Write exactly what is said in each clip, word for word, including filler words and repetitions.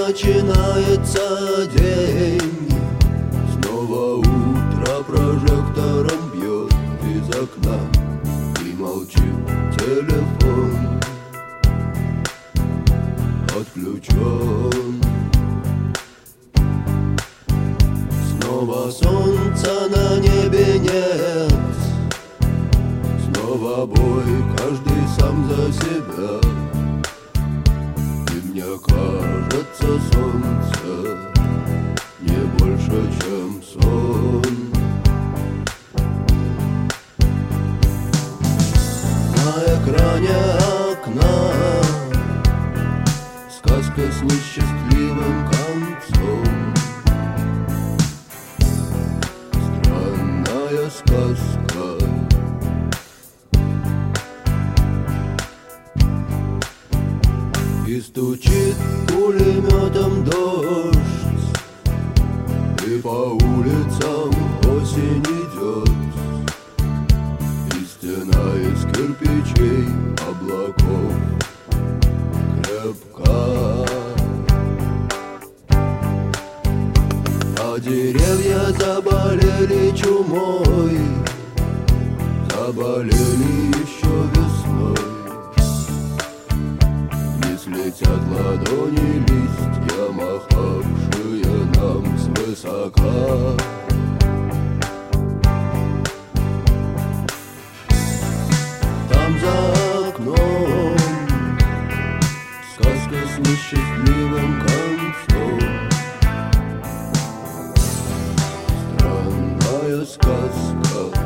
начинается день. Снова утро прожектором бьет из окна, и молчит телефон, отключен. Снова солнца на небе нет, снова бой, каждый сам за себя. И мне кажется, солнце не больше, чем сон. На экране окна сказка с несчастливым концом. Странная сказка. И стучит пулеметом дождь, и по улицам осень идет, и стена из кирпичей облаков крепка. А деревья заболели чумой, заболели еще весной. Летят ладони листья, махавшие нам свысока. Там за окном сказка с несчастливым концом. Странная сказка.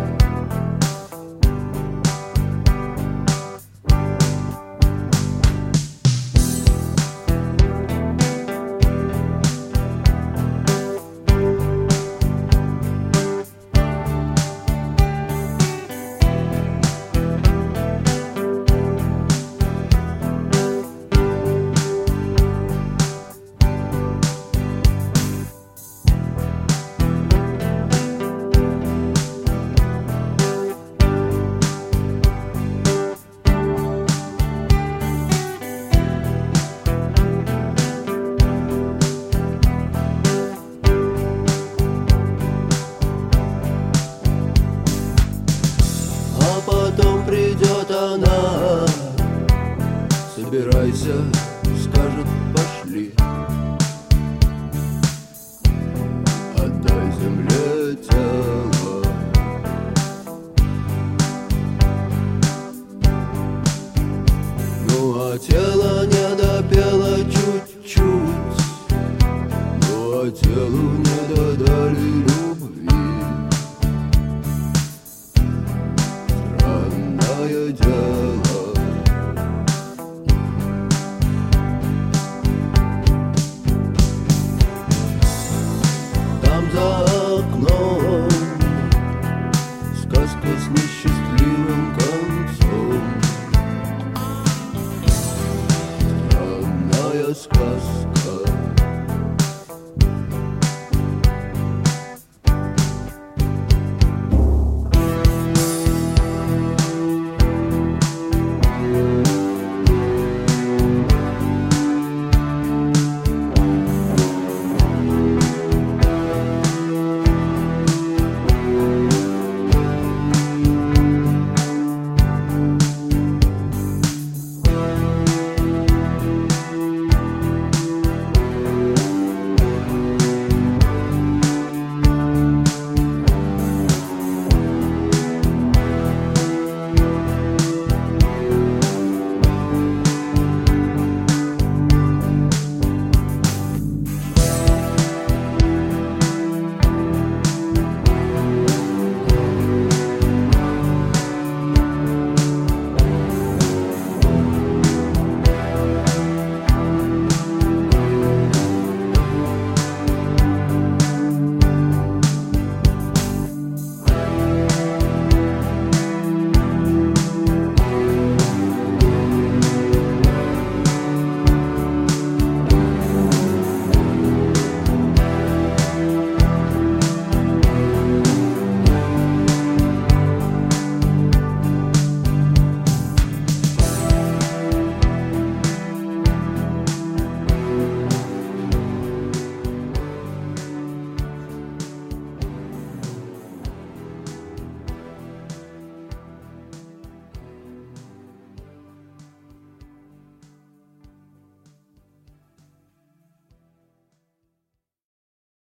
Потом придет она, собирайся,